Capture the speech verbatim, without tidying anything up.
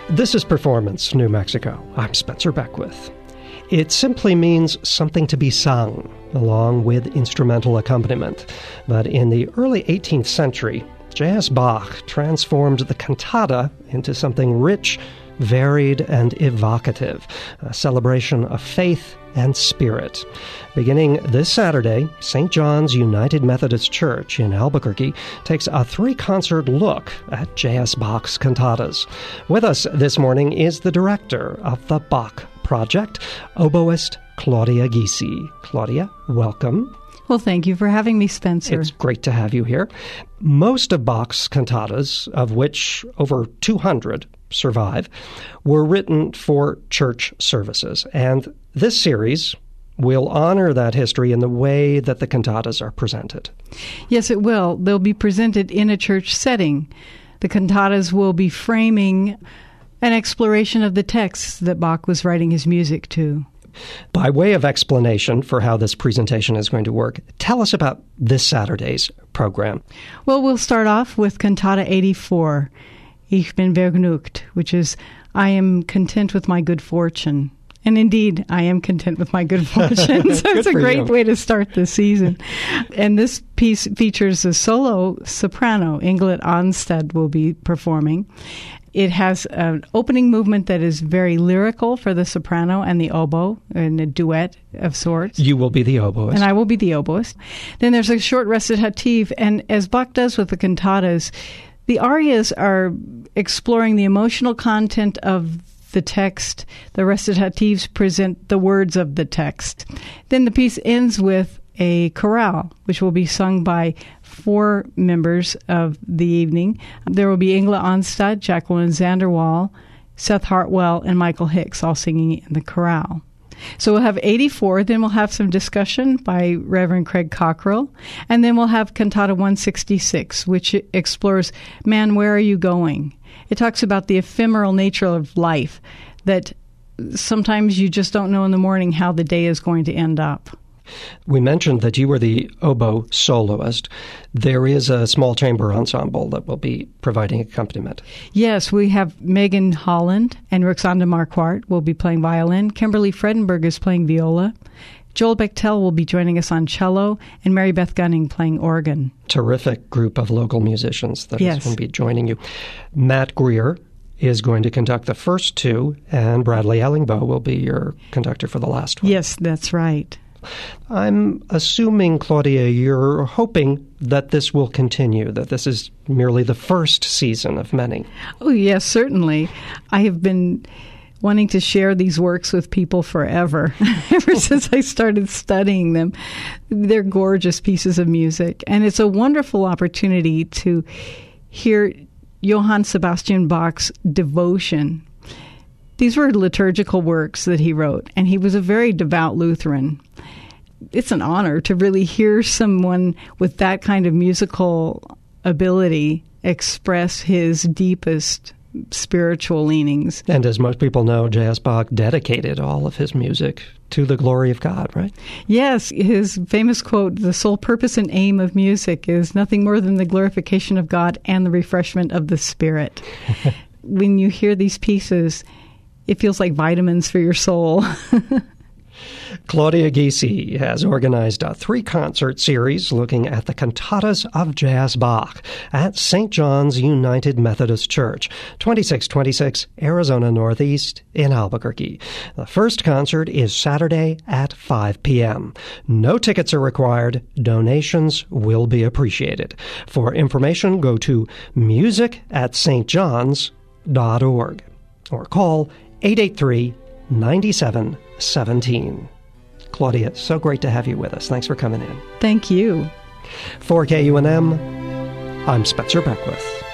This is Performance, New Mexico. I'm Spencer Beckwith. It simply means something to be sung, along with instrumental accompaniment. But in the early eighteenth century, J S Bach transformed the cantata into something rich, varied, and evocative, a celebration of faith and spirit. Beginning this Saturday, Saint John's United Methodist Church in Albuquerque takes a three-concert look at J S Bach's cantatas. With us this morning is the director of the Bach Project, oboist Claudia Gysi. Claudia, welcome. Well, thank you for having me, Spencer. It's great to have you here. Most of Bach's cantatas, of which over two hundred survive, were written for church services. And this series will honor that history in the way that the cantatas are presented. Yes, it will. They'll be presented in a church setting. The cantatas will be framing an exploration of the texts that Bach was writing his music to. By way of explanation for how this presentation is going to work, tell us about this Saturday's program. Well, we'll start off with Cantata eighty-four, Ich bin vergnügt, which is, I am content with my good fortune. And indeed, I am content with my good fortune. So it's a great you. way to start the season. And this piece features a solo soprano. Ingrid Onstad will be performing. It has an opening movement that is very lyrical for the soprano and the oboe, in a duet of sorts. You will be the oboist. And I will be the oboist. Then there's a short recitative, and as Bach does with the cantatas, the arias are exploring the emotional content of the text. The recitatives present the words of the text. Then the piece ends with a chorale, which will be sung by four members of the evening. There will be Ingrid Onstad, Jacqueline Zanderwall, Seth Hartwell, and Michael Hicks all singing in the chorale. So we'll have eighty-four, then we'll have some discussion by Reverend Craig Cockrell, and then we'll have Cantata one sixty-six, which explores, Man, Where Are You Going? It talks about the ephemeral nature of life, that sometimes you just don't know in the morning how the day is going to end up. We mentioned that you were the oboe soloist. There is a small chamber ensemble that will be providing accompaniment. Yes, we have Megan Holland and Roxanda Marquardt will be playing violin. Kimberly Fredenberg is playing viola. Joel Bechtel will be joining us on cello, and Mary Beth Gunning playing organ. Terrific group of local musicians that yes. is going to be joining you. Matt Greer is going to conduct the first two, and Bradley Ellingboe will be your conductor for the last one. Yes, that's right. I'm assuming, Claudia, you're hoping that this will continue, that this is merely the first season of many. Oh, yes, certainly. I have been wanting to share these works with people forever, ever since I started studying them. They're gorgeous pieces of music, and it's a wonderful opportunity to hear Johann Sebastian Bach's devotion. These were liturgical works that he wrote, and he was a very devout Lutheran. It's an honor to really hear someone with that kind of musical ability express his deepest spiritual leanings. And as most people know, J S Bach dedicated all of his music to the glory of God, right? Yes, his famous quote, the sole purpose and aim of music is nothing more than the glorification of God and the refreshment of the Spirit. When you hear these pieces, it feels like vitamins for your soul. Claudia Gysi has organized a three-concert series looking at the cantatas of J S Bach at Saint John's United Methodist Church, twenty-six twenty-six Arizona Northeast in Albuquerque. The first concert is Saturday at five p.m. No tickets are required. Donations will be appreciated. For information, go to music at s t johns dot org or call eight eight three, nine seven one seven. Claudia, so great to have you with us. Thanks for coming in. Thank you. For K U N M, I'm Spencer Beckwith.